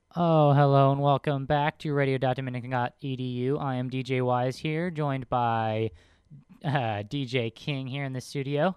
Oh, hello and welcome back to radio.dominican.edu. I am DJ Wise here, joined by DJ King here in the studio.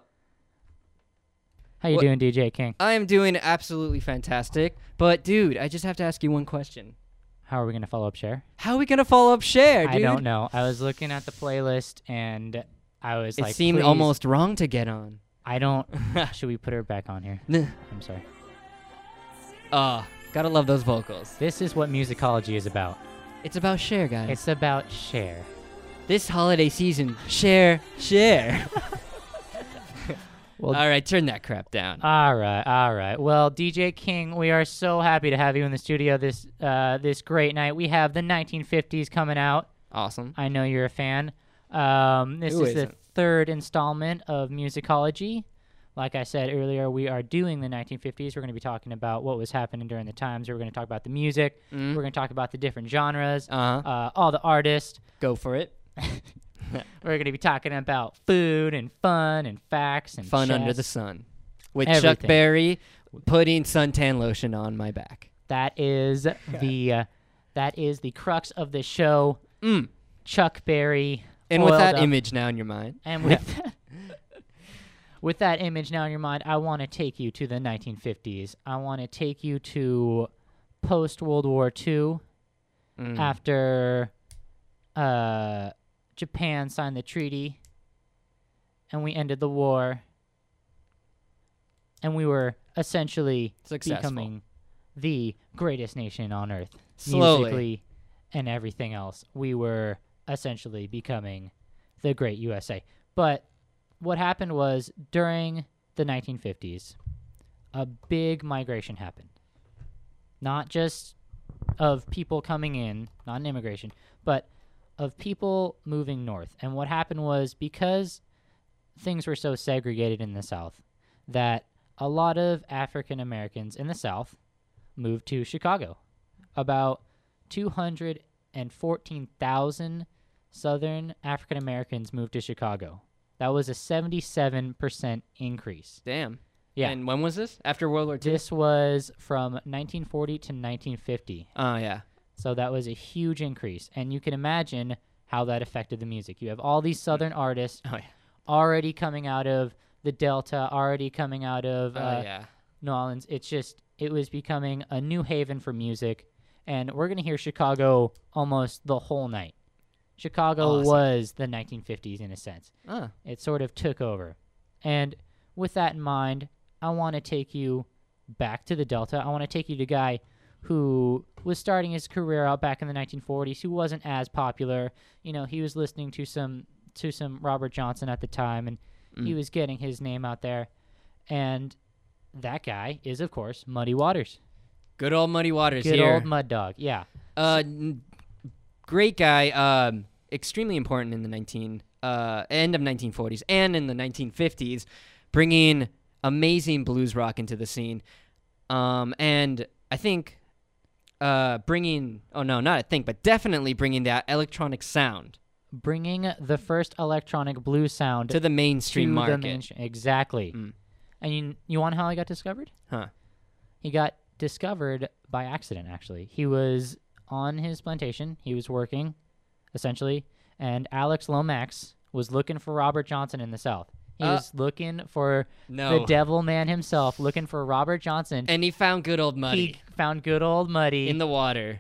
How you doing, DJ King? I am doing absolutely fantastic. But, dude, I just have to ask you one question. How are we going to follow up Cher? How are we going to follow up Cher, dude? I don't know. I was looking at the playlist and I was It like, seemed please, almost wrong to get on. I don't... Should we put her back on here? Nah. I'm sorry. Gotta love those vocals. This is what musicology is about. It's about Cher, guys. It's about Cher. This holiday season, Cher. Well, All right, turn that crap down. All right. Well, DJ King, we are so happy to have you in the studio this great night. We have the 1950s coming out. Awesome. I know you're a fan. This Who is the isn't? third installment of Musicology. Like I said earlier, we are doing the 1950s. We're going to be talking about what was happening during the times. We're going to talk about the music. Mm. We're going to talk about the different genres, Uh-huh. all the artists. Go for it. We're going to be talking about food and fun and facts and Fun under chess. the sun. With Everything. Chuck Berry putting suntan lotion on my back. That is the crux of the show. Mm. Chuck Berry. And with oiled that up. image now in your mind. And with that image now in your mind, I want to take you to the 1950s. I want to take you to post-World War II, Mm. after Japan signed the treaty, and we ended the war, and we were essentially Successful. becoming the greatest nation on earth. Slowly. Musically and everything else. We were essentially becoming the great USA. But what happened was during the 1950s, a big migration happened. Not just of people coming in, not an immigration, but of people moving north. And what happened was because things were so segregated in the South that a lot of African Americans in the South moved to Chicago. About 214,000 Southern African Americans moved to Chicago. That was a 77% increase. Damn. Yeah. And when was this? After World War II? This was from 1940 to 1950. Oh, yeah. So that was a huge increase. And you can imagine how that affected the music. You have all these Southern artists Oh, yeah. already coming out of the Delta, already coming out of Yeah. New Orleans. It was becoming a new haven for music. And we're going to hear Chicago almost the whole night. Chicago Awesome. was the 1950s in a sense. Ah. It sort of took over. And with that in mind, I want to take you back to the Delta. I want to take you to a guy who was starting his career out back in the 1940s, who wasn't as popular. You know, he was listening to some Robert Johnson at the time, and he was getting his name out there. And that guy is, of course, Muddy Waters. Good old Muddy Waters Good here. old Mud Dog, yeah. Great guy. Extremely important in the end of 1940s and in the 1950s, bringing amazing blues rock into the scene. And I think definitely bringing that electronic sound Bringing the first electronic blues sound to the mainstream to market. the mainstream. Exactly. Mm. And you want to know how he got discovered? Huh. He got discovered by accident, actually. He was on his plantation. He was working, essentially, and Alex Lomax was looking for Robert Johnson in the South. He was looking for the devil man himself, looking for Robert Johnson. And he found good old Muddy He found good old Muddy in the water.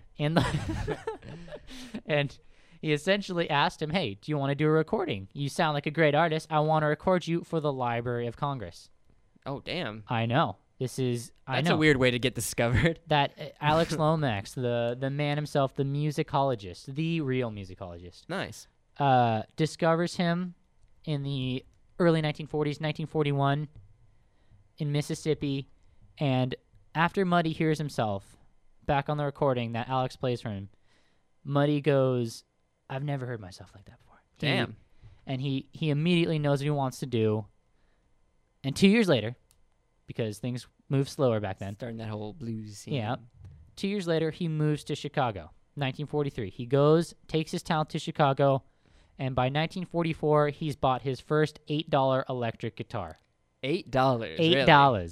and he essentially asked him, hey, do you want to do a recording? You sound like a great artist. I want to record you for the Library of Congress. Oh, damn. I know. That's a a weird way to get discovered. That Alex Lomax, the man himself, the musicologist, the real musicologist, Nice. discovers him in the early 1940s, 1941, in Mississippi. And after Muddy hears himself back on the recording that Alex plays for him, Muddy goes, I've never heard myself like that before. Damn. And he immediately knows what he wants to do. And 2 years later, because things moved slower back then, Starting that whole blues scene. yeah, 2 years later, he moves to Chicago, 1943. He goes, takes his talent to Chicago, and by 1944, he's bought his first $8 electric guitar. $8. $8.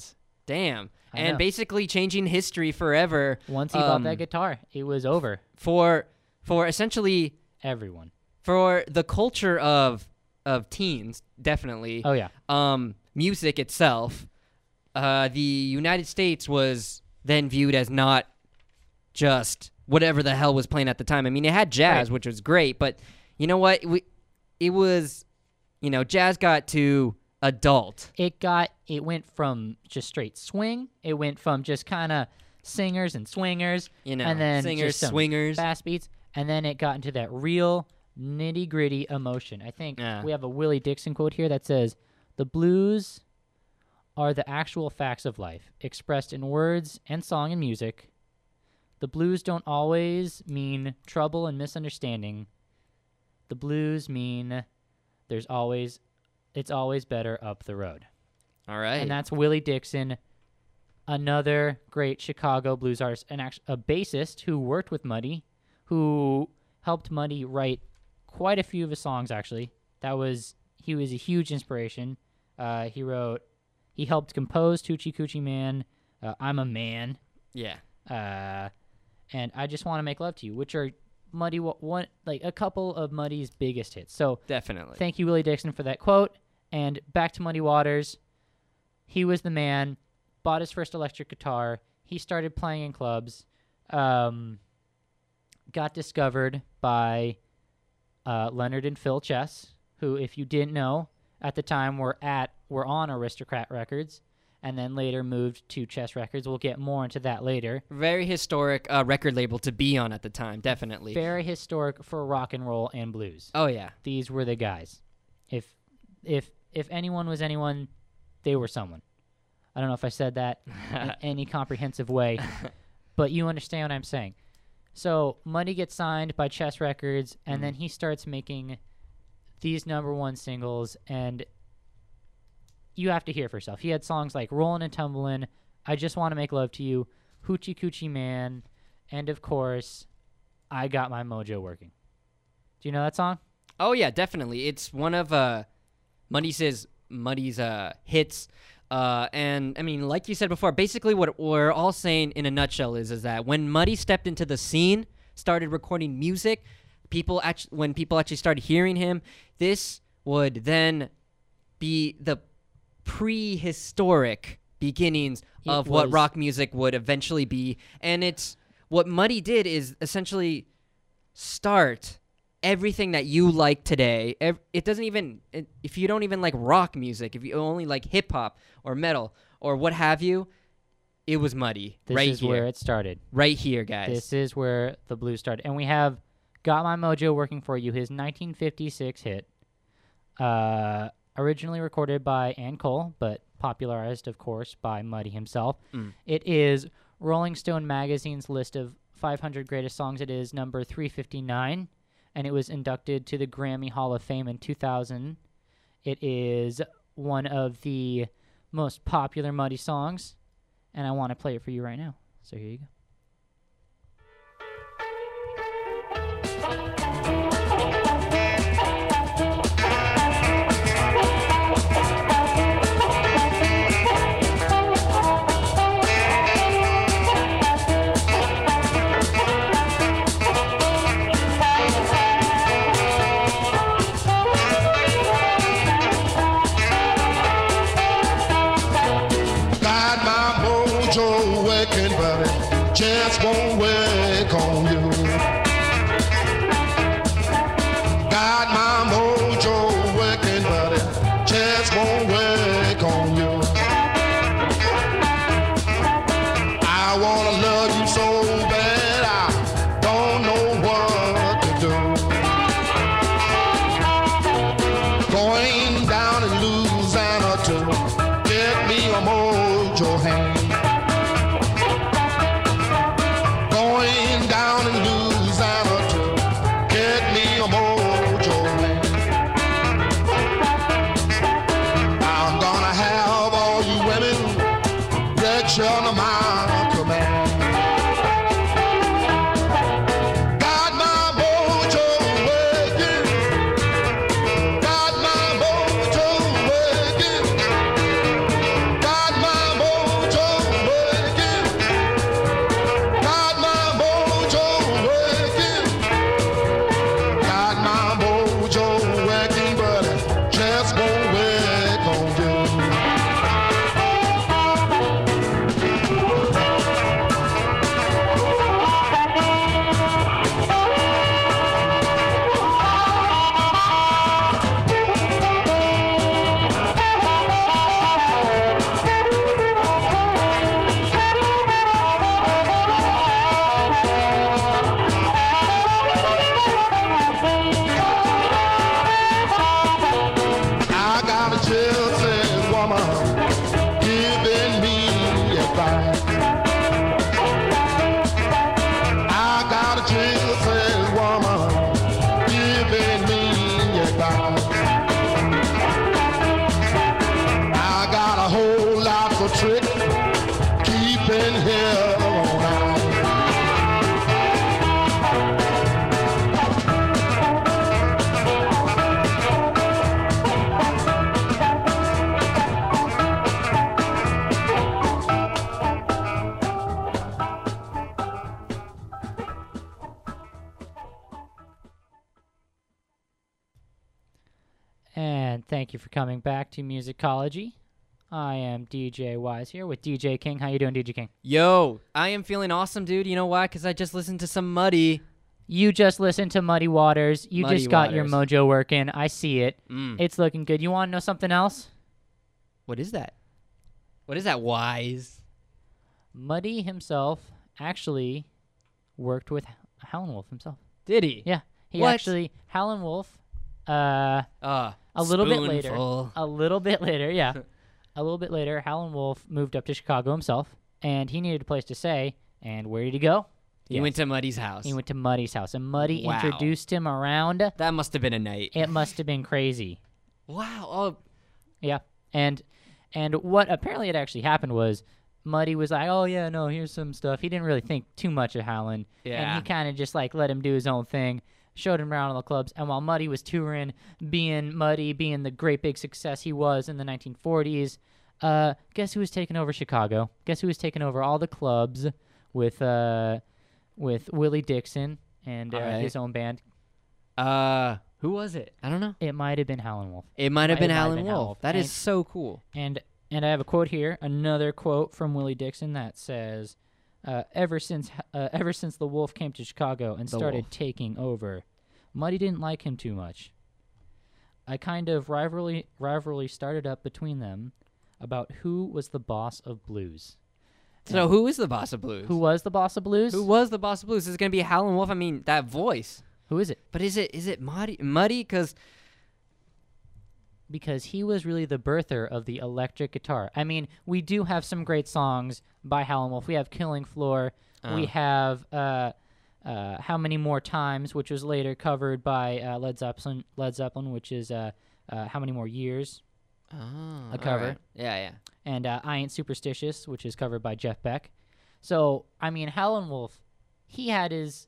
Damn. I And know. basically changing history forever. Once he bought that guitar, it was over. For essentially Everyone. for the culture of teens, definitely. Oh, yeah. Music itself, the United States was then viewed as not just whatever the hell was playing at the time. I mean, it had jazz, Right. which was great, but you know what? It was, jazz got to adult. It went from just straight swing. It went from just kind of singers and swingers, and then singers, just some swingers. fast beats, and then it got into that real nitty-gritty emotion. I think Yeah. we have a Willie Dixon quote here that says, "The blues are the actual facts of life, expressed in words and song and music. The blues don't always mean trouble and misunderstanding. The blues mean it's always better up the road." All right. And that's Willie Dixon, another great Chicago blues artist, and a bassist who worked with Muddy, who helped Muddy write quite a few of his songs. Actually, he was a huge inspiration. He helped compose Hoochie Coochie Man, I'm a Man, yeah. and I Just Want to Make Love to You, which are Muddy a couple of Muddy's biggest hits. So Definitely. thank you, Willie Dixon, for that quote. And back to Muddy Waters. He was the man, bought his first electric guitar. He started playing in clubs, got discovered by Leonard and Phil Chess, who, if you didn't know, at the time were on Aristocrat Records, and then later moved to Chess Records. We'll get more into that later. Very historic record label to be on at the time, definitely. Very historic for rock and roll and blues. Oh, yeah. These were the guys. If anyone was anyone, they were someone. I don't know if I said that in any comprehensive way, but you understand what I'm saying. So Muddy gets signed by Chess Records, and then he starts making these #1 singles, and you have to hear for yourself. He had songs like Rollin' and Tumblin', I Just Want to Make Love to You, Hoochie Coochie Man, and of course, I Got My Mojo Working. Do you know that song? Oh, yeah, definitely. It's one of Muddy's hits. And, I mean, like you said before, basically what we're all saying in a nutshell is that when Muddy stepped into the scene, started recording music, when people actually started hearing him, this would then be the prehistoric beginnings of what rock music would eventually be. And it's what Muddy did is essentially start everything that you like today. It doesn't even, if you don't even like rock music, if you only like hip hop or metal or what have you, it was Muddy. This is where it started. Right here, guys. This is where the blues started. And we have Got My Mojo Working for You, his 1956 hit. Originally recorded by Ann Cole, but popularized, of course, by Muddy himself. It is Rolling Stone magazine's list of 500 greatest songs. It is number 359, and it was inducted to the Grammy Hall of Fame in 2000. It is one of the most popular Muddy songs, and I want to play it for you right now. So here you go. Chance won't work on you. Got my mojo working, but chance won't work on you. I wanna love you so bad, I don't know what to do. Going down in Louisiana to get me a mojo hand. On my command. Got my mojo working. Got my mojo working. Got my mojo advice. I got a Jesus woman giving me advice. I got a whole lot of tricks keeping hell on ice. And thank you for coming back to Musicology. I am DJ Wise here with DJ King. How you doing, DJ King? Yo, I am feeling awesome, dude. You know why? Because I just listened to some Muddy. You just listened to Muddy Waters. You Muddy just got your Waters. mojo working. I see it. Mm. It's looking good. You want to know something else? What is that? What is that, Wise? Muddy himself actually worked with Howlin' Wolf himself. Did he? Yeah, he What? actually Howlin' Wolf. A little bit later. spoonful. A little bit later, yeah. A little bit later, Howlin' Wolf moved up to Chicago himself, and he needed a place to stay. And where did he go? He Yes. went to Muddy's house. He went to Muddy's house, and Muddy Wow. introduced him around. That must have been a night. It must have been crazy. Wow. Oh, Yeah, and what apparently had actually happened was Muddy was like, "Oh yeah, no, here's some stuff." He didn't really think too much of Howlin', and Yeah. he kind of just like let him do his own thing, showed him around all the clubs. And while Muddy was touring, being Muddy, being the great big success he was in the 1940s, guess who was taking over Chicago? Guess who was taking over all the clubs with Willie Dixon and Alright. his own band? who was it? I don't know. It might have been Howlin' Wolf. It might have been Howlin' Howlin' Wolf. That is And- so cool. And I have a quote here, another quote from Willie Dixon that says, "Ever since the Wolf came to Chicago and The started Wolf. taking over, Muddy didn't like him too much. A kind of rivalry started up between them about who was the boss of blues." So who is the boss of blues? Who was the boss of blues? Who was the boss of blues? Is it gonna be Howlin' Wolf? I mean, that voice. Who is it? But is it Muddy? Muddy? Because Because he was really the birther of the electric guitar. I mean, we do have some great songs by Howlin' Wolf. We have "Killing Floor." We have "How Many More Times," which was later covered by Led Zeppelin, which is "How Many More Years," a cover. Yeah. and "I Ain't Superstitious," which is covered by Jeff Beck. So, I mean, Howlin' Wolf, he had his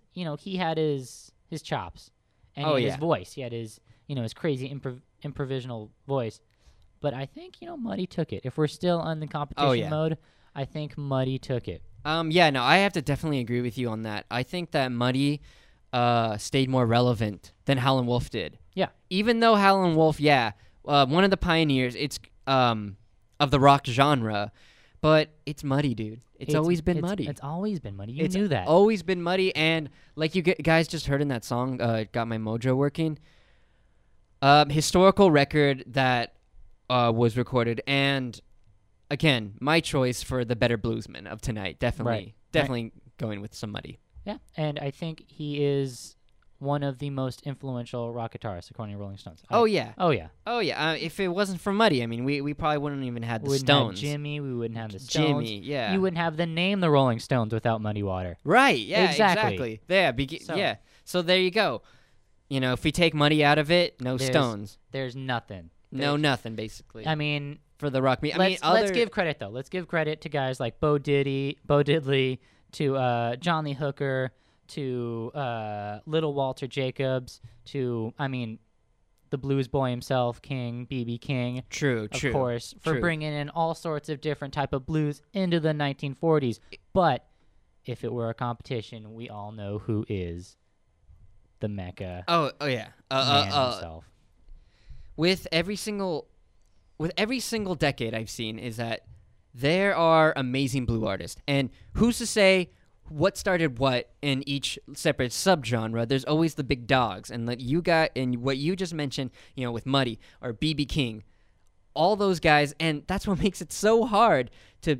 chops, and Oh, he had yeah. his voice. He had his crazy improvisational voice. But I think Muddy took it. If we're still on the competition yeah. mode, I think Muddy took it. Yeah, no, I have to definitely agree with you on that. I think that Muddy stayed more relevant than Howlin' Wolf did. Yeah. Even though Howlin' Wolf, one of the pioneers, it's of the rock genre, but it's Muddy, dude. It's always been Muddy. It's always been Muddy. You It's knew that. always been Muddy, and like you guys just heard in that song, "Got My Mojo Working," historical record that was recorded, and again, my choice for the better bluesman of tonight. Definitely going with some Muddy. Yeah, and I think he is one of the most influential rock guitarists, according to Rolling Stones. Oh yeah. Oh, yeah. If it wasn't for Muddy, I mean, we probably wouldn't even had We the wouldn't have Stones. Jimmy. We wouldn't have the Stones. Jimmy, yeah. You wouldn't have the name the Rolling Stones without Muddy Water. Right, yeah, Exactly. exactly. So- Yeah. So there you go. If we take Muddy out of it, no There's- Stones. There's nothing. No nothing, basically. I mean, for the rock me. let's give credit, though. Let's give credit to guys like Bo Diddley, to John Lee Hooker, to Little Walter Jacobs, to, the blues boy himself, King, B.B. King, True, of course, for true. bringing in all sorts of different type of blues into the 1940s. But if it were a competition, we all know who is the Mecca Oh yeah. man himself. With every single decade I've seen is that there are amazing blue artists, and who's to say what started what in each separate subgenre? There's always the big dogs, and what you just mentioned, with Muddy or BB King, all those guys, and that's what makes it so hard to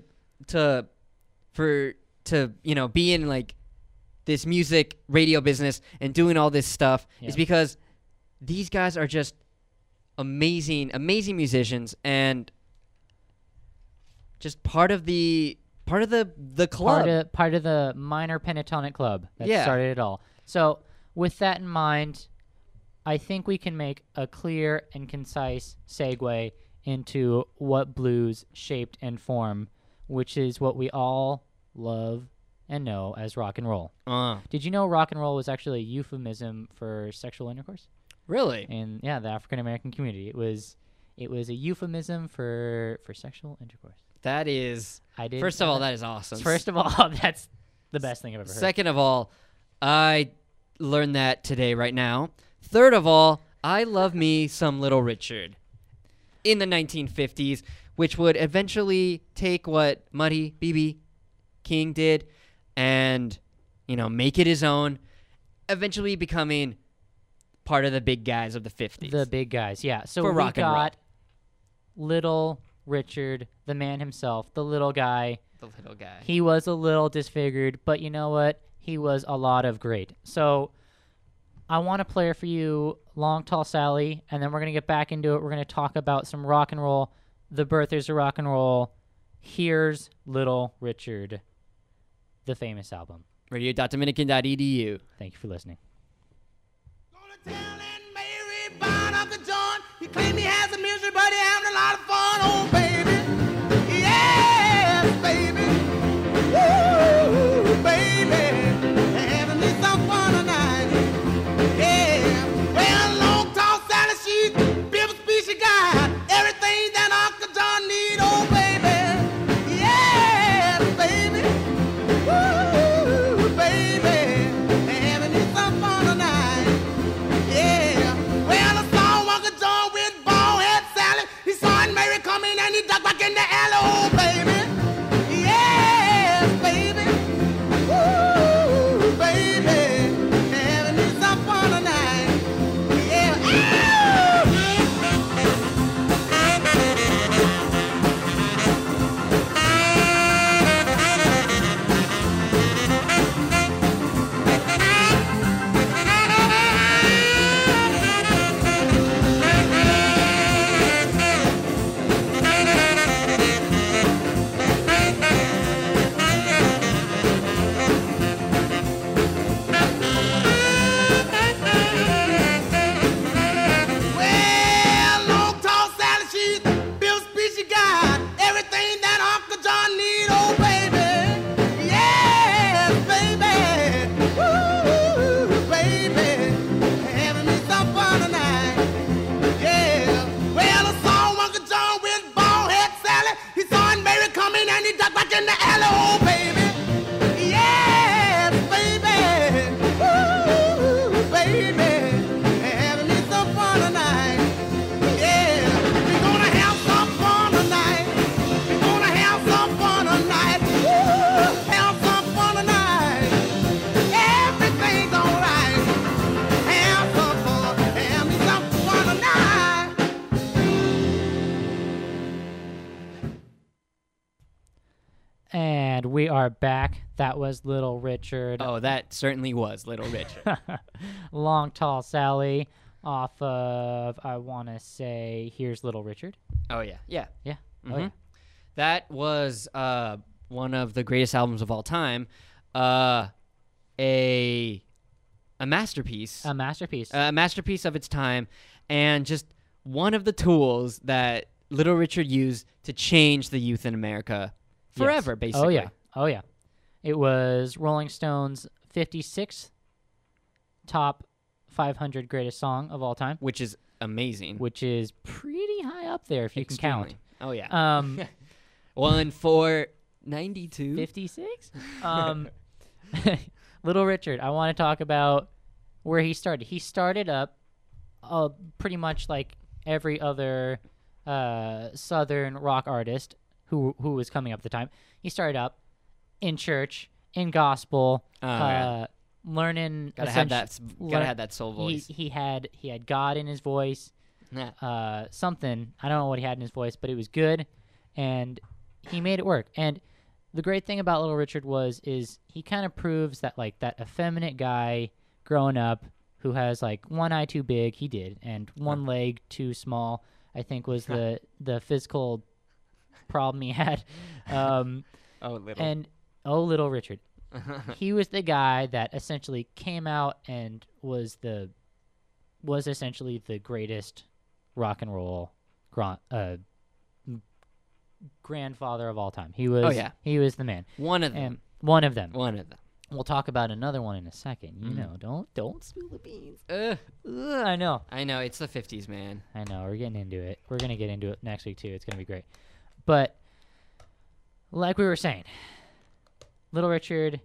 be in like this music radio business and doing all this stuff is because these guys are just amazing musicians and just part of the part of the club. Part of the minor pentatonic club that Yeah. started it all. So with that in mind, I think we can make a clear and concise segue into what blues shaped and form, which is what we all love and know as rock and roll. Did you know rock and roll was actually a euphemism for sexual intercourse? Really? In the African American community, it was a euphemism for sexual intercourse. That is. I did. First of all, that is awesome. First of all, that's the best thing I've ever heard. Second of all, I learned that today, right now. Third of all, I love me some Little Richard in the 1950s, which would eventually take what Muddy B.B. King did and, make it his own, eventually becoming part of the big guys of the 50s. The big guys, yeah. So For we rock and roll. got Little Richard, the man himself, the little guy. The little guy. He was a little disfigured, but you know what? He was a lot of great. So I want to play for you Long Tall Sally, and then we're going to get back into it. We're going to talk about some rock and roll, the birthdays of rock and roll. Here's Little Richard, the famous album. Radio.dominican.edu. Thank you for listening. Gonna tell Aunt Mary about Uncle John. He claimed he has a misery, but he having a lot of fun. Oh, baby. Yes, baby. Woo, baby. Having me some fun tonight. Yeah. Well, Long Tall Sally, she's Bill Species got everything that Uncle John need. Oh, baby. Yes, baby. Woo, baby. Having me some fun tonight. Yeah. Well, I saw Uncle John with bald head Sally. He saw Aunt Mary coming and he ducked back in the alley. Oh, baby. Yes, baby. Woo, baby. Having me some fun tonight. Yeah. Well, Long Tall Sally, she's Bill Species got everything that Uncle John need. Oh, baby. Yes, baby. Woo, baby. Having me some fun tonight. Yeah. Well, I saw Uncle John with bald head Sally. He saw Aunt Mary coming and he ducked back in the alley. Oh, baby. Yes, baby. Woo, baby. Having me some fun tonight. Yeah. We're gonna have some fun tonight. We're gonna have some fun tonight. Woo, have some fun tonight. Everything's alright. Have some fun. Have me some fun tonight. And we are back. That was Little Richard. Oh, that certainly was Little Richard. Long Tall Sally off of, I want to say, Here's Little Richard. Oh, yeah. Yeah. Yeah. Oh, Mhm. yeah. That was one of the greatest albums of all time. A masterpiece. A masterpiece. A masterpiece of its time, and just one of the tools that Little Richard used to change the youth in America Yes. forever, basically. Oh, yeah. Oh, yeah. It was Rolling Stone's 56th top 500 greatest song of all time, Which is amazing. which is pretty high up there if you can count. Extremely. Oh, yeah. 56? 56? Little Richard, I want to talk about where he started. He started up pretty much like every other Southern rock artist who was coming up at the time. He started up in church, in gospel, Yeah. learning. Gotta have that soul voice. He had God in his voice. Yeah. Something, I don't know what he had in his voice, but it was good, and he made it work. And the great thing about Little Richard is he kind of proves that like that effeminate guy growing up who has like one eye too big, he did, and one leg too small, I think was the physical problem he had. Oh, little. And Little Richard. He was the guy that essentially came out and was essentially the greatest rock and roll grandfather of all time. He was. Oh, yeah. He was the man. One of And them. one of them. One of them. We'll talk about another one in a second. You Mm. know, don't spill the beans. Ugh. Ugh, I know. I know, it's the 50s, man. I know. We're getting into it. We're gonna get into it next week too. It's gonna be great. But like we were saying, Little Richard,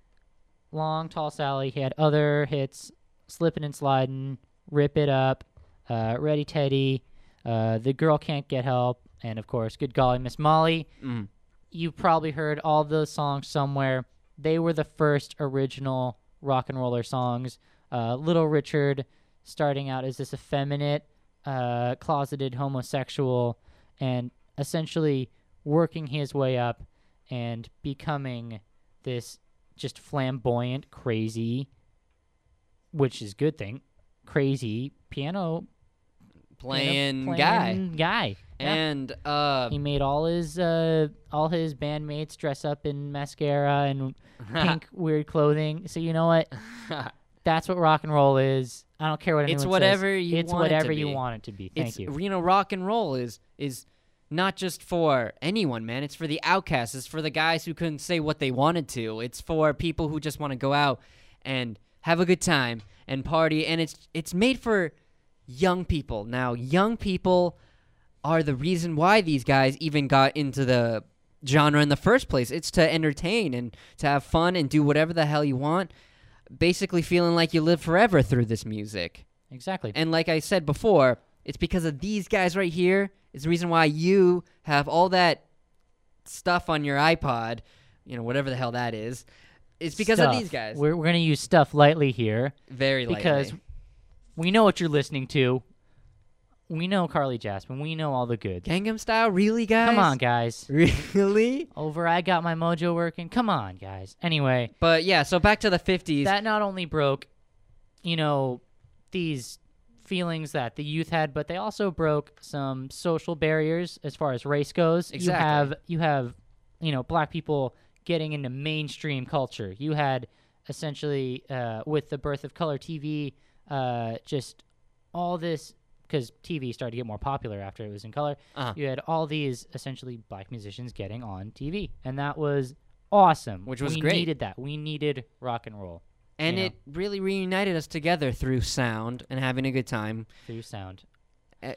Long Tall Sally. He had other hits: Slippin' and Slidin', Rip It Up, Ready Teddy, The Girl Can't Get Help, and of course, Good Golly Miss Molly. Mm. You've probably heard all those songs somewhere. They were the first original rock and roller songs. Little Richard starting out as this effeminate, closeted homosexual, and essentially working his way up and becoming this just flamboyant, crazy, which is a good thing, crazy piano Playing guy. guy. Yeah. And He made all his bandmates dress up in mascara and pink weird clothing. So you know what? That's what rock and roll is. I don't care what anyone it's says. whatever you It's want whatever it to you be. want it to be. Thank It's, you. You know, rock and roll is not just for anyone, man. It's for the outcasts. It's for the guys who couldn't say what they wanted to. It's for people who just want to go out and have a good time and party. And it's made for young people. Now, young people are the reason why these guys even got into the genre in the first place. It's to entertain and to have fun and do whatever the hell you want. Basically feeling like you live forever through this music. Exactly. And like I said before, it's because of these guys right here. It's the reason why you have all that stuff on your iPod, you know, whatever the hell that is. It's because of Stuff. these guys. We're going to use stuff lightly here Very lightly. because we know what you're listening to. We know Carly Jasmine. We know all the good. Gangnam Style, really, guys? Come on, guys. Really? Over, I got my mojo working. Come on, guys. Anyway, But yeah, so back to the 50s. that not only broke, these feelings that the youth had, but they also broke some social barriers as far as race goes. Exactly. You have, black people getting into mainstream culture. You had essentially, with the birth of color TV, just all this, because TV started to get more popular after it was in color. Uh-huh. You had all these essentially black musicians getting on TV, and that was awesome. Which was we great. needed that. We needed rock and roll And you know. it really reunited us together through sound and having a good time. through sound. It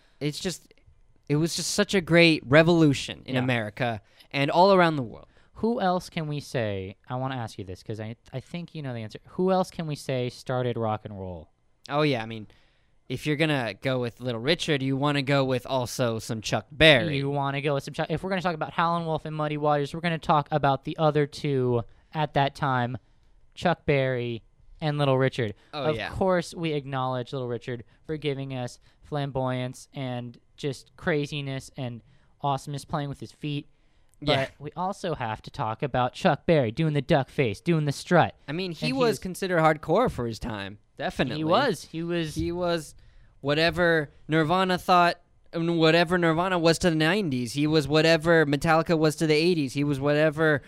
was just such a great revolution in Yeah. America and all around the world. Who else can we say? I want to ask you this because I think you know the answer. Who else can we say started rock and roll? Oh, yeah, I mean, if you're going to go with Little Richard, you want to go with also some Chuck Berry. You want to go with some? If we're going to talk about Howlin' Wolf and Muddy Waters, we're going to talk about the other two at that time, Chuck Berry and Little Richard. Oh, of yeah. course, we acknowledge Little Richard for giving us flamboyance and just craziness and awesomeness playing with his feet. But Yeah. we also have to talk about Chuck Berry doing the duck face, doing the strut. I mean, he And was he's- considered hardcore for his time. Definitely. He was. He was whatever Nirvana thought, whatever Nirvana was to the 90s. He was whatever Metallica was to the 80s. He was whatever,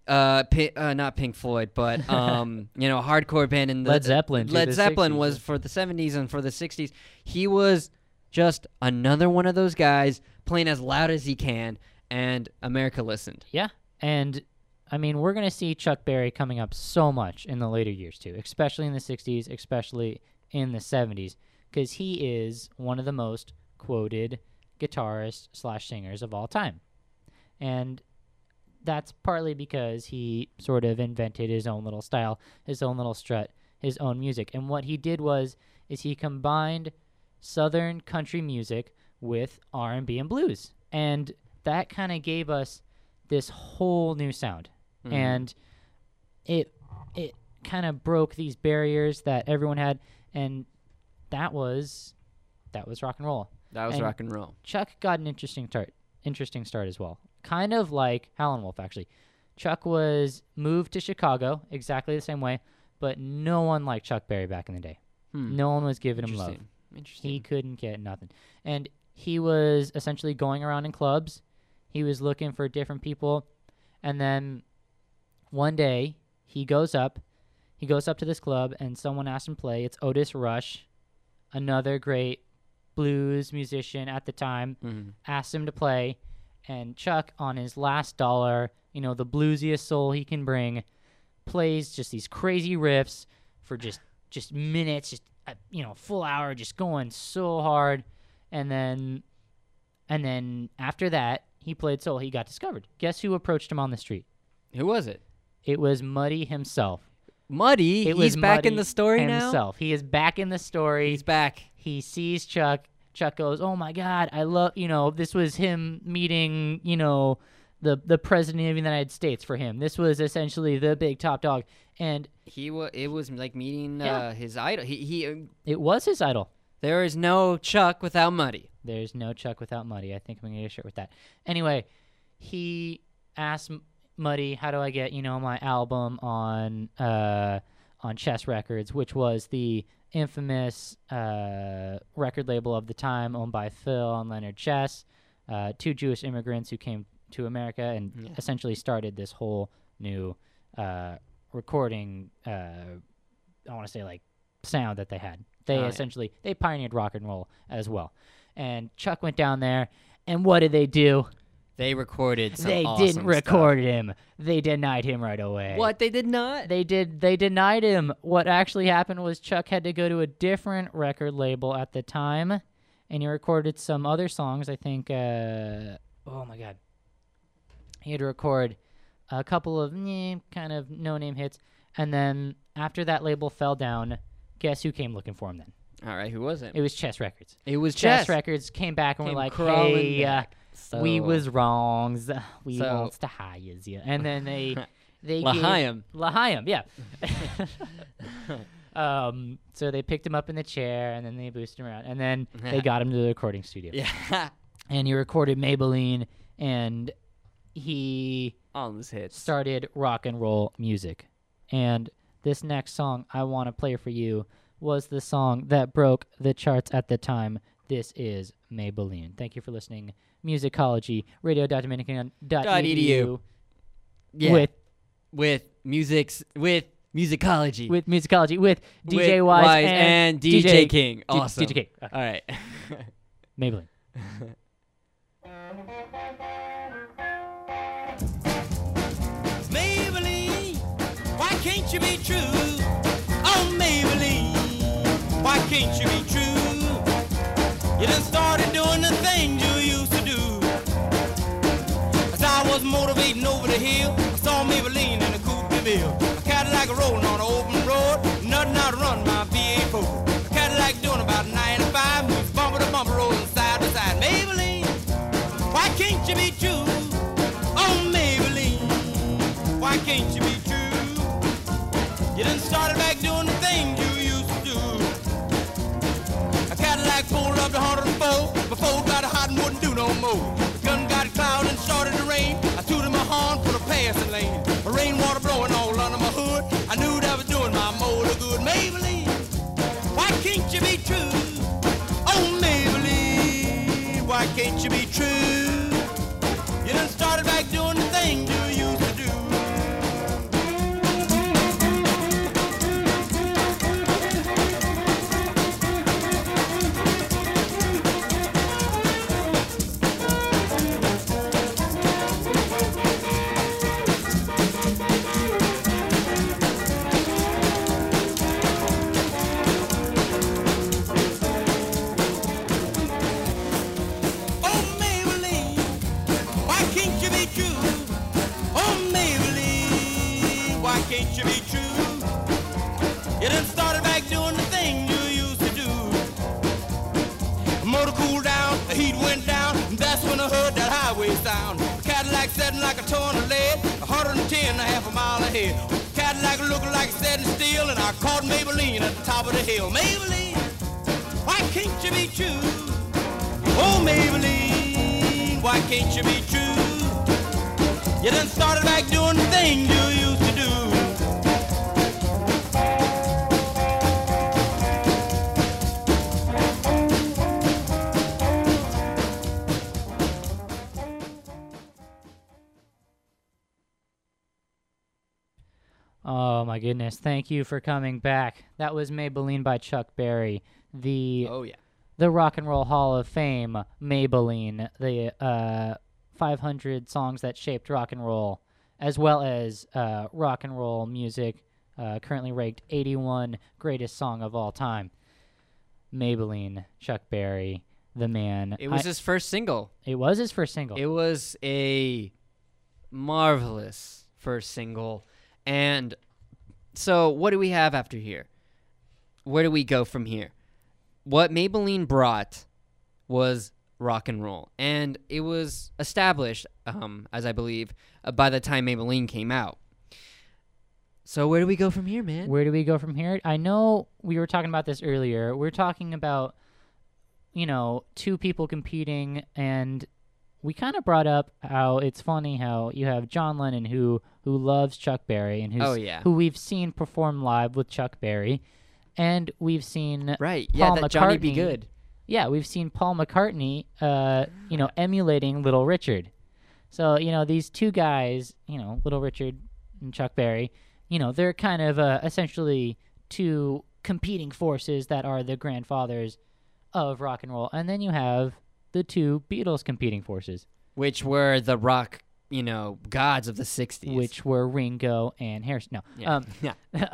not Pink Floyd, but, hardcore band in the... Led Zeppelin to Led the Zeppelin 60s. was for the 70s and for the 60s. He was just another one of those guys playing as loud as he can, and America listened. Yeah, and I mean, we're going to see Chuck Berry coming up so much in the later years, too, especially in the 60s, especially in the 70s, because he is one of the most quoted guitarists / singers of all time. And that's partly because he sort of invented his own little style, his own little strut, his own music. And what he did is he combined Southern country music with R&B and blues. And that kind of gave us this whole new sound. Mhm. And it kind of broke these barriers that everyone had, and that was rock and roll. That was And rock and roll. Chuck got an interesting start as well. Kind of like Howlin' Wolf, actually. Chuck was moved to Chicago exactly the same way, but no one liked Chuck Berry back in the day. No one was giving him love. Interesting. He couldn't get nothing. And he was essentially going around in clubs. He was looking for different people. And then one day he goes up to this club, and someone asks him to play. It's Otis Rush, another great blues musician at the time, asks him to play. And Chuck, on his last dollar, the bluesiest soul he can bring, plays just these crazy riffs for just minutes, just full hour, just going so hard. And then after that, he played soul. He got discovered. Guess who approached him on the street? Who was it? It was Muddy himself. Muddy? He's back in the story himself. He is back in the story. He's back. He sees Chuck. Chuck goes, "Oh my God, I love." This was him meeting. The president of the United States for him. This was essentially the big top dog, and it was like meeting his idol. It was his idol. There is no Chuck without Muddy. There's no Chuck without Muddy. I think I'm gonna get a shirt with that. Anyway, he asked Muddy, "How do I get my album on Chess Records," which was the infamous record label of the time, owned by Phil and Leonard Chess, two Jewish immigrants who came to America and essentially started this whole new recording. I want to say like sound that they had. They essentially they pioneered rock and roll as well. And Chuck went down there, and what did they do? They recorded some They awesome didn't record stuff. him. They denied him right away. What? They did not? They did. They denied him. What actually happened was Chuck had to go to a different record label at the time, and he recorded some other songs. I think, oh my God. He had to record a couple of kind of no-name hits, and then after that label fell down, guess who came looking for him then? All right, who was it? It was Chess Records. It was Chess Records came back and were like, crawling "Hey, back. we So- was wrongs. We So- wants to hire you." And then they L'Chaim. L'Chaim, yeah. So they picked him up in the chair, and then they boosted him around, and then they got him to the recording studio. Yeah. And he recorded Maybelline, and he All those hits. started rock and roll music. And this next song I want to play for you was the song that broke the charts at the time. This is Maybelline. Thank you for listening. Musicology, radio.dominican.edu. .edu. Yeah. With musicology. with musicology with DJ With Wise and DJ King. Awesome. DJ King. All right. Maybelline. Maybelline, why can't you be true? Oh, Maybelline, why can't you be true? You done started doing the things you used to do. As I was motivating over the hill, I saw Maybelline in a coupe de ville. A Cadillac rolling on an open road, nothing out to run my V8 A Cadillac doing about 95, moves bumper to bumper, rolling side to side. Maybelline, why can't you be true? Oh, Maybelline, why can't you be true? You done started back doing the things you used to do. A Cadillac pulled up to 104, before got hot and wouldn't do no more. The gun got cloud and started to rain. I tooted my horn for the passing lane. The rainwater blowing all under my hood. I knew that was doing my motor good. Maybelline, why can't you be true? Oh, Maybelline, why can't you be true? You done started back doing the things you used to do. Oh, Maybelline, why can't you be true? Oh, Maybelline, why can't you be true? You done started back doing the thing you used to do. The motor cooled down, the heat went down, and that's when I heard that highway sound. The Cadillac setting like a ton of lead, 110 a half a mile ahead. Cadillac looking like it's setting still, and I caught Maybelline at the top of the hill. Maybelline, why can't you be true? Oh, Maybelline, why can't you be true? You done started back doing the thing you used to do. Oh my goodness! Thank you for coming back. That was Maybelline by Chuck Berry, the Oh yeah. the Rock and Roll Hall of Fame Maybelline, the 500 songs that shaped rock and roll, as well as rock and roll music, currently ranked 81 greatest song of all time. Maybelline, Chuck Berry, the man. It was his first single. It was his first single. It was a marvelous first single. And so what do we have after here? Where do we go from here? What Maybelline brought was rock and roll. And it was established, as I believe, by the time Maybelline came out. So where do we go from here, man? Where do we go from here? I know we were talking about this earlier. We're talking about, two people competing, and we kind of brought up how it's funny how you have John Lennon who loves Chuck Berry and who we've seen perform live with Chuck Berry, and we've seen Right. Paul Yeah, that Johnny B. McCartney- Good. Yeah, we've seen Paul McCartney, emulating Little Richard. So, these two guys, Little Richard and Chuck Berry, they're kind of essentially two competing forces that are the grandfathers of rock and roll. And then you have the two Beatles competing forces, Which were the rock, gods of the 60s. which were Ringo and Harrison. No. Yeah. Yeah.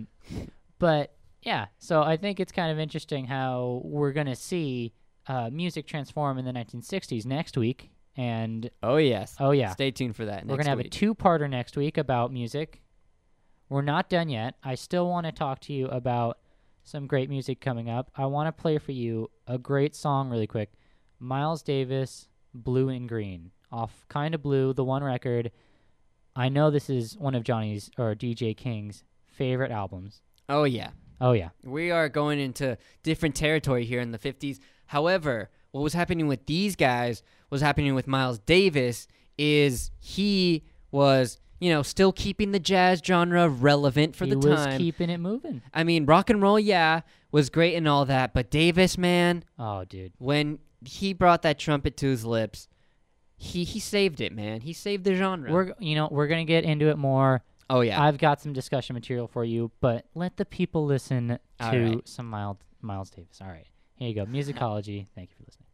But yeah, so I think it's kind of interesting how we're going to see music transform in the 1960s next week. And Oh, yes. oh, yeah, Stay tuned for that. we're going to have a two-parter next week about music. We're not done yet. I still want to talk to you about some great music coming up. I want to play for you a great song really quick. Miles Davis, Blue and Green, off Kinda Blue, the one record. I know this is one of Johnny's or DJ King's favorite albums. Oh, yeah. Oh, yeah. We are going into different territory here in the 50s. However, what was happening with these guys was happening with Miles Davis is he was, still keeping the jazz genre relevant for He the was time. keeping it moving. I mean, rock and roll, yeah, was great and all that, but Davis, man, Oh, dude. when he brought that trumpet to his lips, he saved it, man. He saved the genre. We're going to get into it more. Oh, yeah. I've got some discussion material for you, but let the people listen All to right. some Miles Davis. All right. Here you go. Musicology. Thank you for listening.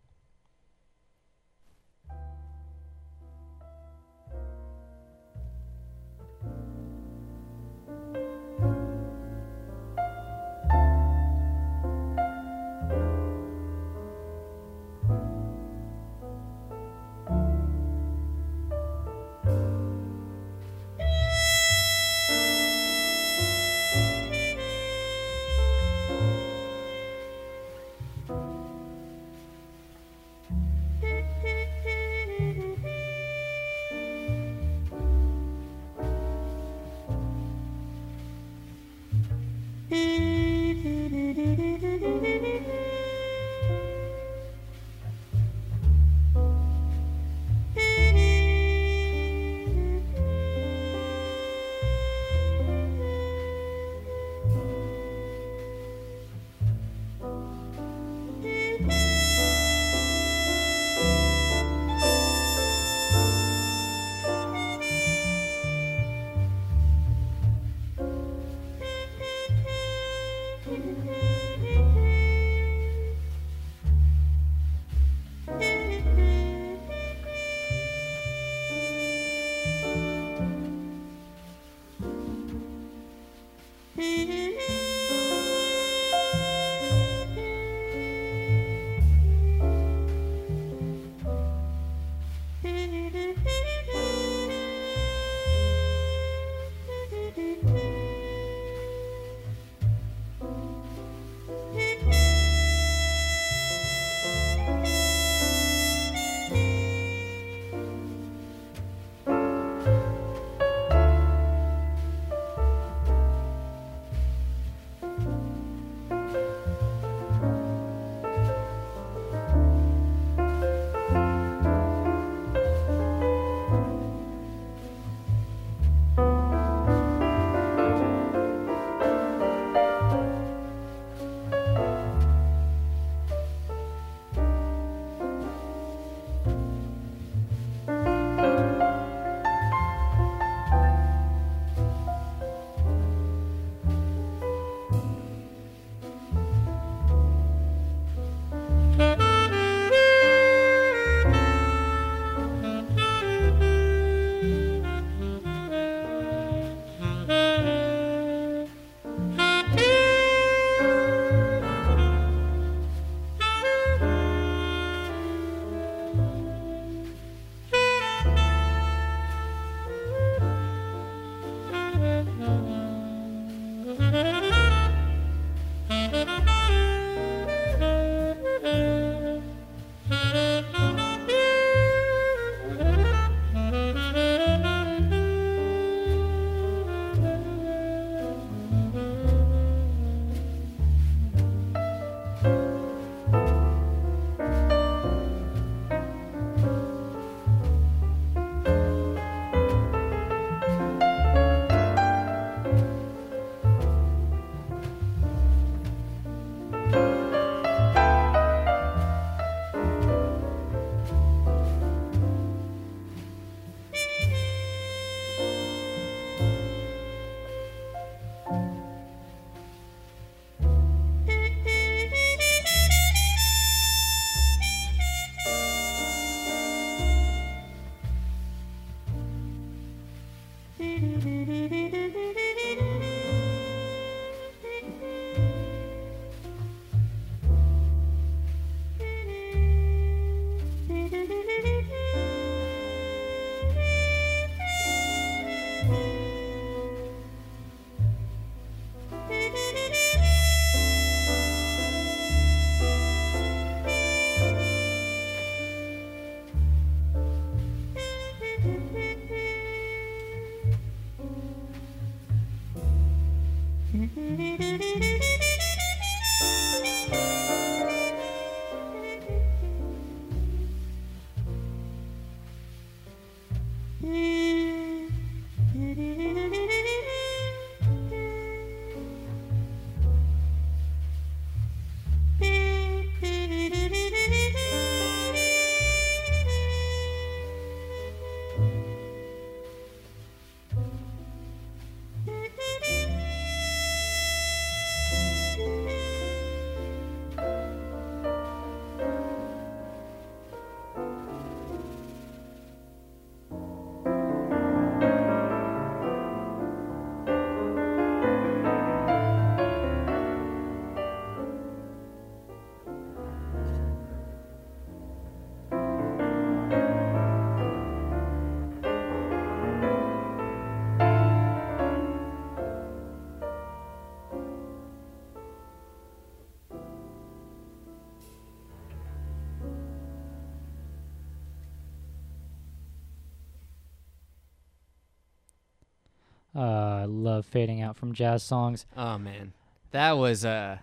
I love fading out from jazz songs. Oh man, that was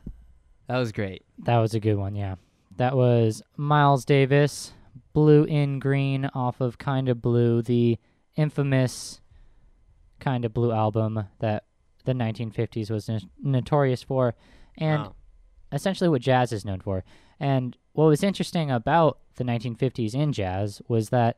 great. That was a good one, yeah. That was Miles Davis, Blue in Green off of Kinda Blue, the infamous Kinda Blue album that the 1950s was notorious for, and Wow. essentially what jazz is known for. And what was interesting about the 1950s in jazz was that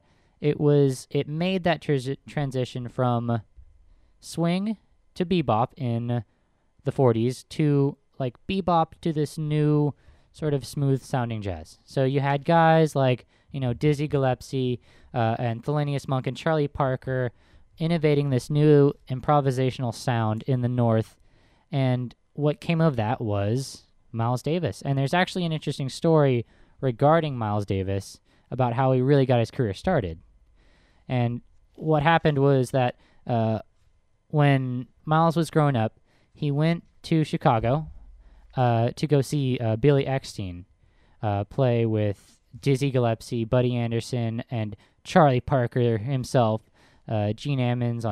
it made that transition from swing to bebop in the 40s to like bebop to this new sort of smooth sounding jazz. So you had guys like, Dizzy Gillespie and Thelonious Monk and Charlie Parker innovating this new improvisational sound in the North. And what came of that was Miles Davis. And there's actually an interesting story regarding Miles Davis about how he really got his career started. And what happened was that when Miles was growing up, he went to Chicago to go see Billy Eckstine play with Dizzy Gillespie, Buddy Anderson, and Charlie Parker himself, Gene Ammons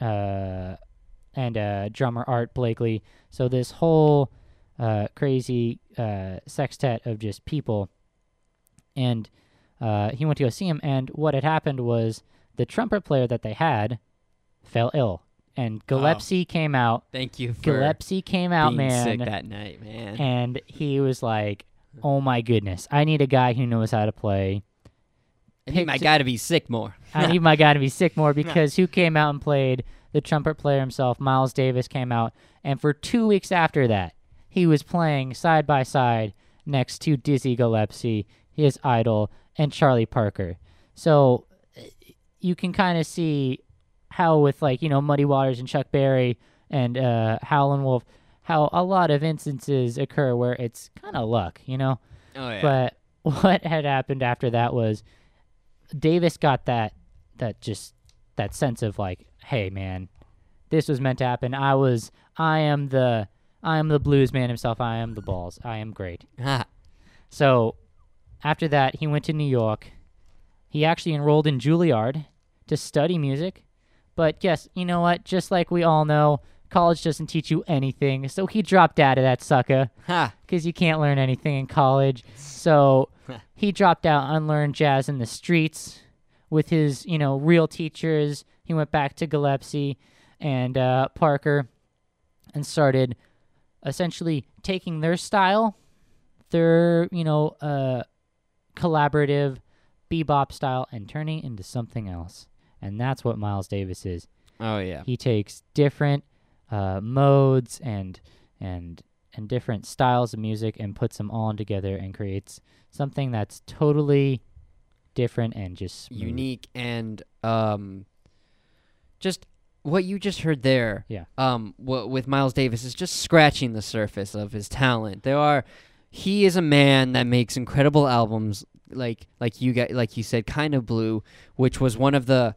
and drummer Art Blakely. So this whole crazy sextet of just people. And he went to go see him, and what had happened was the trumpet player that they had fell ill. And Gillespie came out. Thank you for Gillespie came out, being man. sick that night, man. And he was like, oh my goodness, I need a guy who knows how to play. I need my guy to be sick more. I need my guy to be sick more, because who came out and played? The trumpet player himself, Miles Davis, came out. And for 2 weeks after that, he was playing side by side next to Dizzy Gillespie, his idol, and Charlie Parker. So you can kind of see how with Muddy Waters and Chuck Berry and Howlin' Wolf, how a lot of instances occur where it's kind of luck, Oh yeah. But what had happened after that was Davis got that sense of like, hey man, this was meant to happen. I am the blues man himself. I am the balls. I am great. So after that, he went to New York. He actually enrolled in Juilliard to study music. But yes, you know what? Just like we all know, college doesn't teach you anything. So he dropped out of that sucker because you can't learn anything in college. So he dropped out and learned jazz in the streets with his, real teachers. He went back to Gillespie and Parker and started essentially taking their style, their, collaborative bebop style, and turning it into something else. And that's what Miles Davis is. Oh yeah. He takes different modes and different styles of music and puts them all together and creates something that's totally different and just smooth. Unique and just what you just heard there, Yeah. with Miles Davis is just scratching the surface of his talent. He is a man that makes incredible albums, like you said, Kind of Blue, which was one of the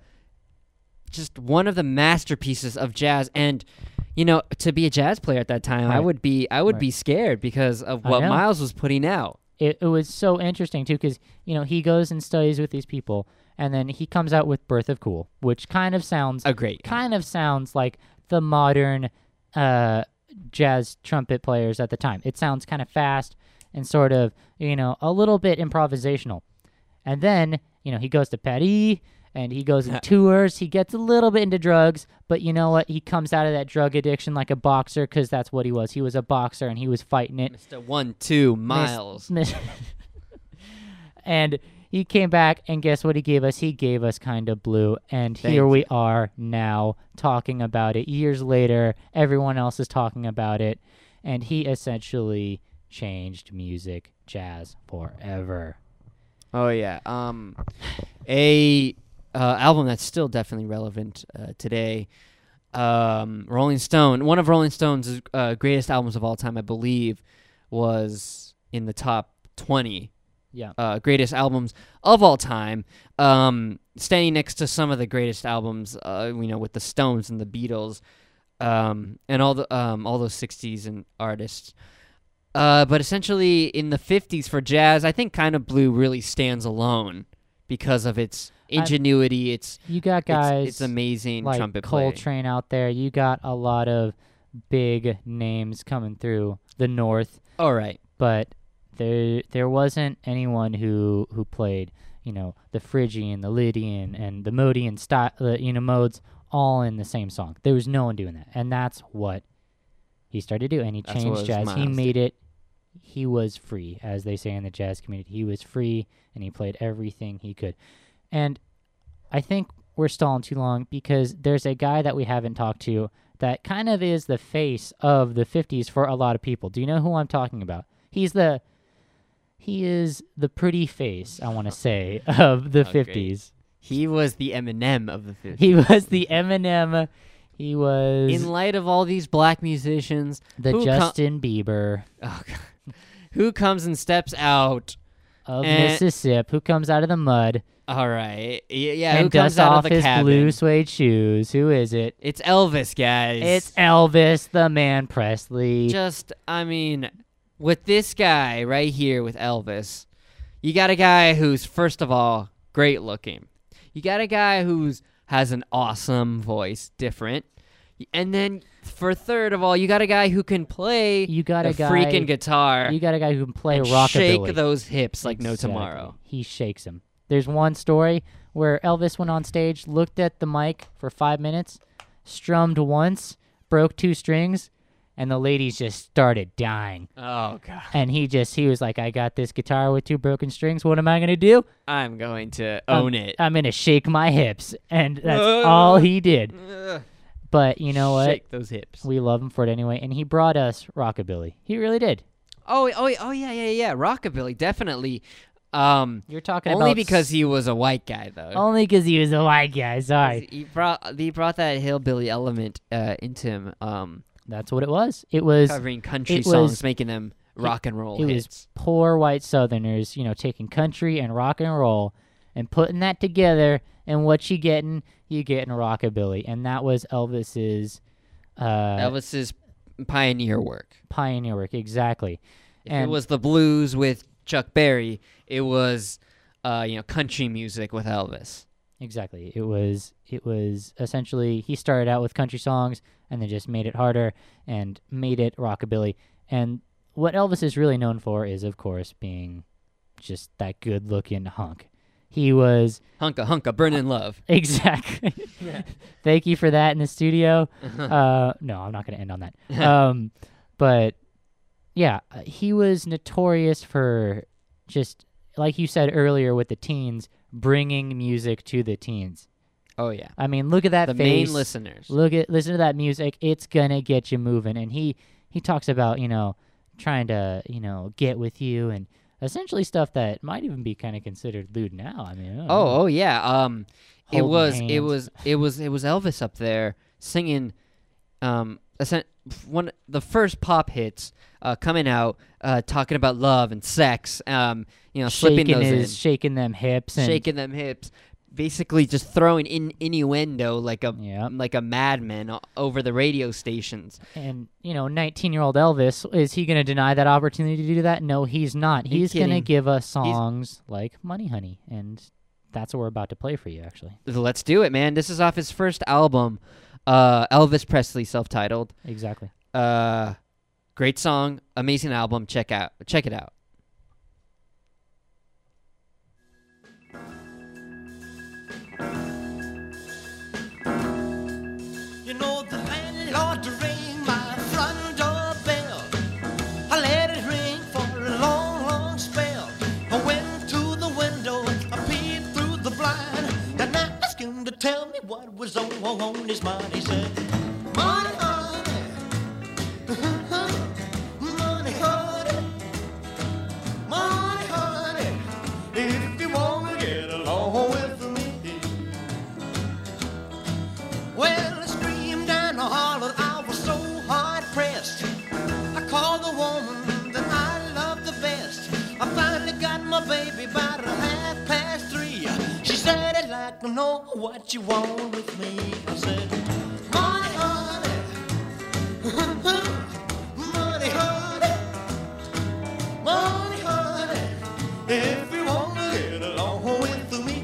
masterpieces of jazz. And to be a jazz player at that time, I Right. would be Right. scared because of I what know. Miles was putting out. It was so interesting too, because he goes and studies with these people, and then he comes out with Birth of Cool, which kind of sounds like the modern jazz trumpet players at the time. It sounds kind of fast and sort of a little bit improvisational. And then he goes to Paris and he goes and tours. He gets a little bit into drugs, but you know what? He comes out of that drug addiction like a boxer, because that's what he was. He was a boxer and he was fighting it. Mr. 1-2 Miles. And he came back, and guess what he gave us? He gave us Kind of Blue, and Thank here we you. are now talking about it. Years later, everyone else is talking about it, and he essentially changed music, jazz, forever. Oh yeah. A album that's still definitely relevant today. Rolling Stone. One of Rolling Stone's greatest albums of all time, I believe, was in the top 20 Yeah. greatest albums of all time. Standing next to some of the greatest albums, with the Stones and the Beatles, and all those 60s and artists. But essentially, in the 50s for jazz, I think Kind of Blue really stands alone because of its ingenuity. You got guys it's amazing like trumpet playing. Coltrane out there. You got a lot of big names coming through the North, All right. but there wasn't anyone who played the Phrygian, the Lydian, and the Modean modes all in the same song. There was no one doing that, and that's what he started to do. And he That's changed what jazz. He Miles made did. it. He was free, as they say in the jazz community. He was free, and he played everything he could. And I think we're stalling too long, because there's a guy that we haven't talked to that kind of is the face of the 50s for a lot of people. Do you know who I'm talking about? He is the pretty face, I want to say, of the Oh, great. 50s. He was the Eminem of the 50s. He was the Eminem. He was In light of all these black musicians, the who Justin Bieber oh, God. Who comes and steps out? of Eh. Mississippi, who comes out of the mud All right. Yeah, who and comes dusts out off of the his cabin? blue suede shoes. Who is it? It's Elvis, guys. It's Elvis, the man Presley. With this guy right here with Elvis, you got a guy who's, first of all, great looking. You got a guy who's has an awesome voice, different. And then, for third of all, you got a guy who can play You got the a guy. freaking guitar You got a guy who can play and rockabilly. shake those hips like no Exactly. tomorrow. He shakes him. There's one story where Elvis went on stage, looked at the mic for 5 minutes, strummed once, broke 2 strings, and the ladies just started dying. Oh, God. And he was like, I got this guitar with 2 broken strings. What am I going to do? I'm going to own it. I'm going to shake my hips. And that's all he did. Ugh. But you know what? Shake those hips. We love him for it anyway. And he brought us rockabilly. He really did. Oh, yeah. Rockabilly, definitely. You're talking Only about because he was a white guy, though. only because he was a white guy. Sorry. He brought that hillbilly element into him, That's what it was. It was covering country it songs, was- making them rock and roll it hits. was poor white Southerners, taking country and rock and roll and putting that together. And what you getting? You getting rockabilly, and that was Elvis's Elvis's pioneer work. pioneer work. Exactly. If And it was the blues with Chuck Berry, it was country music with Elvis. exactly. It was essentially he started out with country songs and then just made it harder and made it rockabilly. And what Elvis is really known for is, of course, being just that good-looking hunk. He was Hunka, burning love. exactly. Thank you for that in the studio. No, I'm not going to end on that. But yeah, he was notorious for just like you said earlier with the teens, bringing music to the teens. Oh yeah, I mean, look at that the face. main listeners. Listen to that music. It's gonna get you moving. And he talks about trying to get with you and essentially stuff that might even be kind of considered lewd now. I mean, I don't know. Oh yeah. It Holding was hands. Elvis up there singing the first pop hits coming out, talking about love and sex, slipping those in. Shaking them hips. And Shaking them hips. Basically just throwing in innuendo like a madman over the radio stations. And, 19-year-old Elvis, is he going to deny that opportunity to do that? No, he's not. He's going to give us songs like Money Honey, and that's what we're about to play for you, actually. Let's do it, man. This is off his first album, Elvis Presley, self-titled. Exactly. Great song, amazing album. Check it out. You know the landlord rang my front door bell. I let it ring for a long, long spell. I went to the window, I peeped through the blind, and I asked him to tell me what was on his mind. He said, "Money, honey, money, honey, money, honey, if you wanna get along with me." Well, I screamed and I hollered, I was so hard pressed. I called the woman that I loved the best. I finally got my baby about 3:30. She said, "I'd like to know what you want with me." I said, "Money, honey, money, honey, money, honey, if you want to get along with me."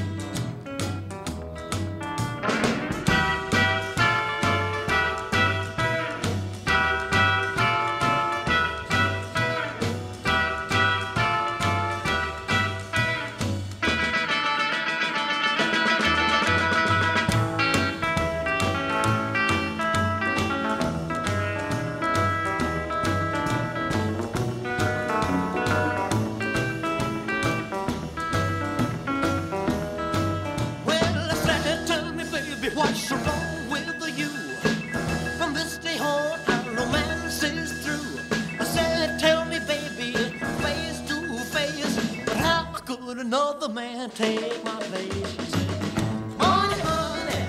Well, I said, "Tell me, baby, what's wrong with you? From this day on, our romance is through." I said, "Tell me, baby, face to face, but how could another man take my place?" She said, "Money, honey,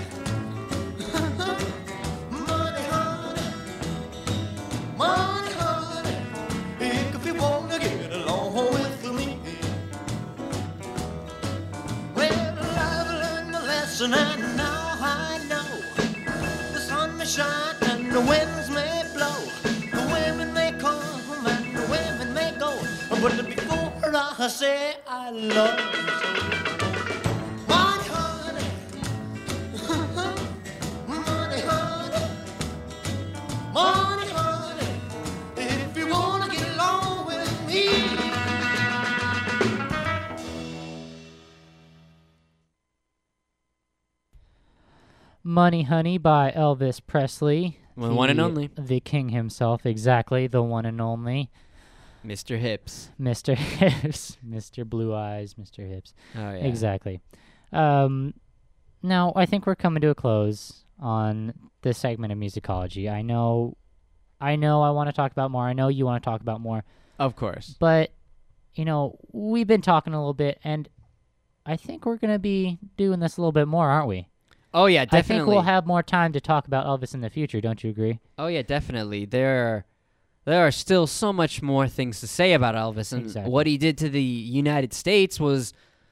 money, honey, money, honey, if you wanna get along with me." Well, I've learned my lesson and now I know the sun may shine and the winds may blow, the women may come and the women may go, but before I say I love you so. Money, honey, money, honey, money, honey, if you wanna get along with me. Money Honey by Elvis Presley. The one and only. The king himself, exactly, the one and only. Mr. Hips. Mr. Hips. Mr. Blue Eyes, Mr. Hips. Oh, yeah. Exactly. Now, I think we're coming to a close on this segment of musicology. I know I want to talk about more. I know you want to talk about more. Of course. But, we've been talking a little bit, and I think we're going to be doing this a little bit more, aren't we? Oh, yeah, definitely. I think we'll have more time to talk about Elvis in the future. Don't you agree? Oh, yeah, definitely. There are still so much more things to say about Elvis, and Exactly. what he did to the United States was,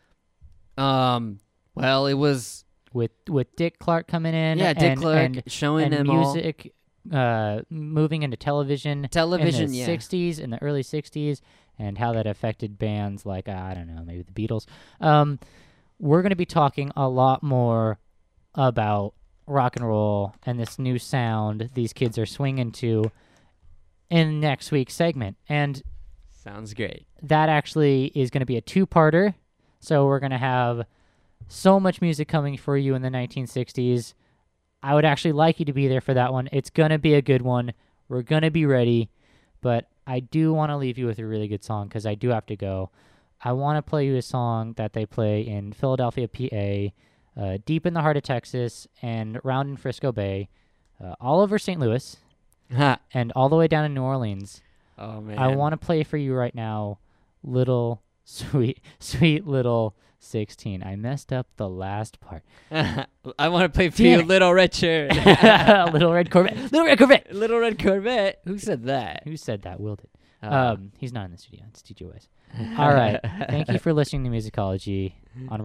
it was With Dick Clark coming in. Dick Clark showing and them music moving into television. Television, in the yeah. 60s, in the early 60s, and how that affected bands like, I don't know, maybe the Beatles. We're going to be talking a lot more about rock and roll and this new sound these kids are swinging to in next week's segment. And Sounds great. that actually is going to be a two-parter. So we're going to have so much music coming for you in the 1960s. I would actually like you to be there for that one. It's going to be a good one. We're going to be ready. But I do want to leave you with a really good song because I do have to go. I want to play you a song that they play in Philadelphia, PA, deep in the heart of Texas, and around in Frisco Bay, all over St. Louis, and all the way down in New Orleans. Oh, man. I want to play for you right now, little sweet little 16. I messed up the last part. I want to play for you, Damn it. Little Richard. Little Red Corvette. Little Red Corvette. Little Red Corvette. Who said that? Who said that? Will did. Uh, He's not in the studio. It's DJ Wise. All right. Thank you for listening to Musicology on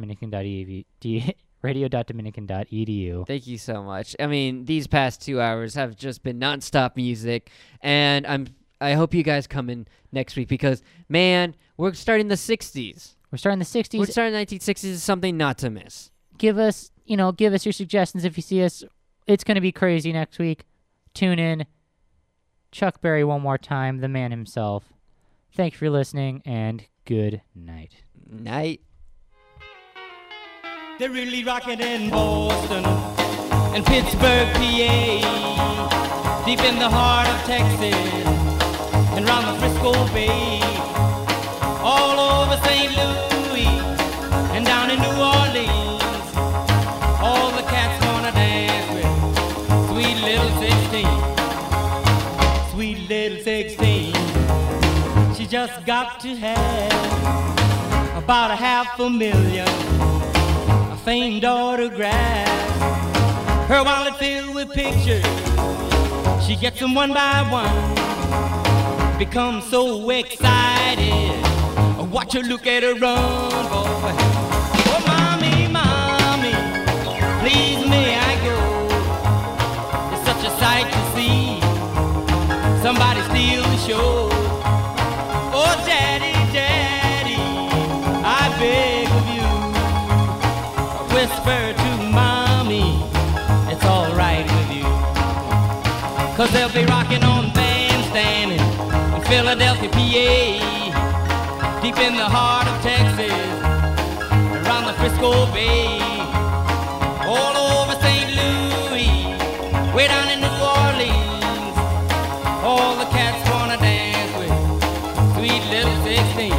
radio.dominican.edu. Thank you so much. I mean, these past 2 hours have just been nonstop music, and I hope you guys come in next week because, man, we're starting the 60s. We're starting the 60s. We're starting 1960s is something not to miss. Give us your suggestions if you see us. It's going to be crazy next week. Tune in. Chuck Berry one more time, the man himself. Thank you for listening, and good night. Night. They're really rocking in Boston and Pittsburgh, PA, deep in the heart of Texas and round the Frisco Bay, all over St. Louis and down in New Orleans. All the cats wanna dance with sweet little 16. Sweet little 16. She just got to have about 500,000 famed autographs. Her wallet filled with pictures. She gets them one by one. Becomes so excited. Watch her look at her run, boy. Oh, mommy, mommy, please may I go? It's such a sight to see. Somebody steal the show. Oh, daddy, daddy, I beg of you. Whisper to mommy, it's all right with you. 'Cause they'll be rocking on Bandstand in Philadelphia, PA, deep in the heart of Texas, around the Frisco Bay, all over St. Louis, way down in New Orleans. All the cats wanna dance with sweet little 16.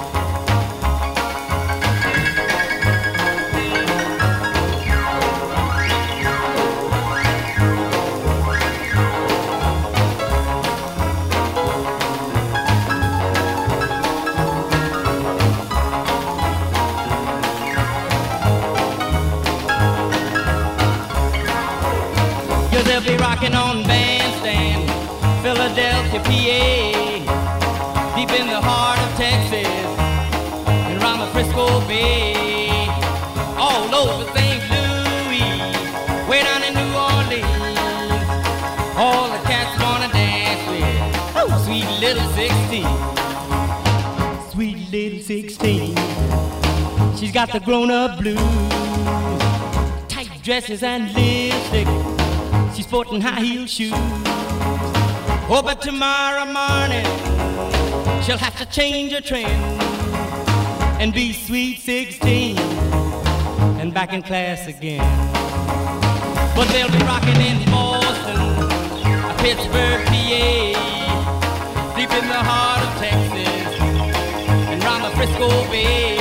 They'll be rocking on Bandstand, Philadelphia, PA, deep in the heart of Texas, and around the Frisco Bay, all over St. Louis, way down in New Orleans. All the cats wanna dance with sweet little 16. Sweet little 16. She's got the grown-up blues, tight dresses and lipstick. She's sporting high-heel shoes. Oh, but tomorrow morning she'll have to change her trend and be sweet 16 and back in class again. But they'll be rocking in Boston, Pittsburgh, PA, deep in the heart of Texas and round the Frisco Bay.